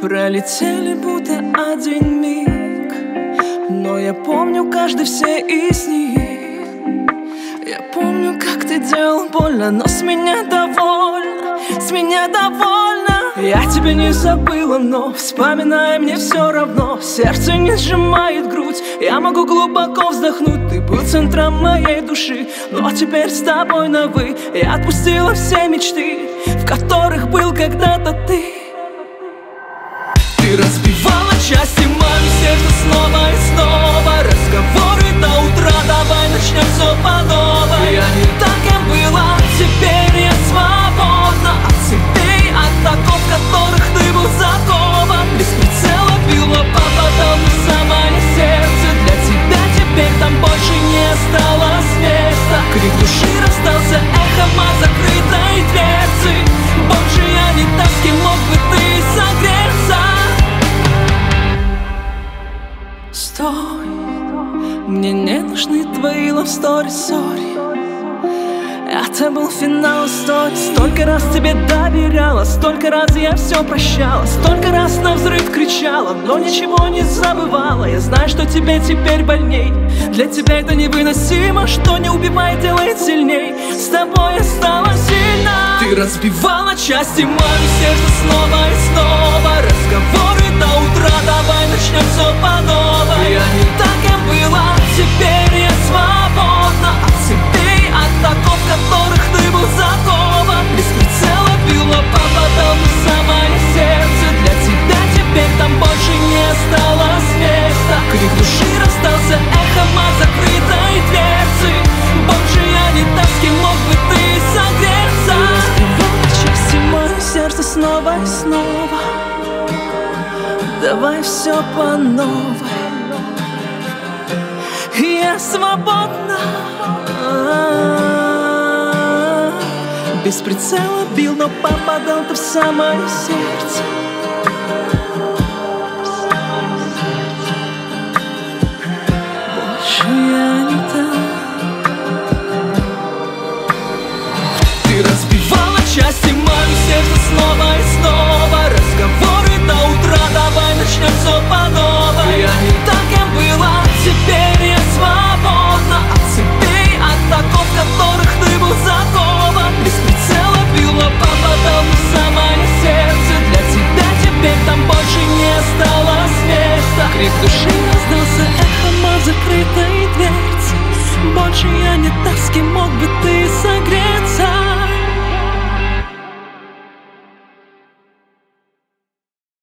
Пролетели будто один миг, но я помню каждый все из них. Я помню, как ты делал больно, но с меня довольна, с меня довольна. Я тебя не забыла, но вспоминая мне все равно. Сердце не сжимает грудь, я могу глубоко вздохнуть. Ты был центром моей души, но теперь с тобой на «вы». Я отпустила все мечты, в которых был когда-то ты. Ты разбивала части мое сердце снова и снова. Разговоры до утра, давай начнем все по новой. Я не так, кем была, теперь я свободна от цепей, от оков, в которых ты был закован. Без прицела бил, но попадал в самое сердце. Для тебя теперь там больше не осталось места. Крик души расстался эхом от закрытой дверцы. Больше я не та, с кем мог бы ты согреться. Стой, мне не нужны твои love story, sorry. Это был финал истории. Столько раз тебе доверяла, столько раз я все прощала, столько раз навзрыд кричала, но ничего не забывала. Я знаю, что тебе теперь больней. Для тебя это невыносимо, что не убивает, делает сильней. С тобой я стала сильна. Ты разбивала части мое сердце снова и снова. Разговоры до утра, давай начнем все по новой. Я не так, кем была, теперь я свободна от цепей, от оков, в которых ты был закован. Без прицела бил, но попадал в самое сердце. Для тебя теперь там больше не осталось места. Крик души расстался эхом от закрытой дверцы. Больше я не та, с кем мог бы ты согреться. Ты разбивала части мое сердце снова и снова. Давай все по новой. Я свободна. Без прицела бил, но попадал ты в самое сердце. Больше я не та. Ты разбивала части мое сердце снова и снова. Разговоры до утра, давай начнем все по новой. Я не так, кем была, теперь я свободна от цепей, от оков, в которых ты был закован. Без прицела бил, но попадал в самое сердце. Для тебя теперь там больше не осталось места. Крик души раздался эхом от закрытой дверцы. Больше я не та, с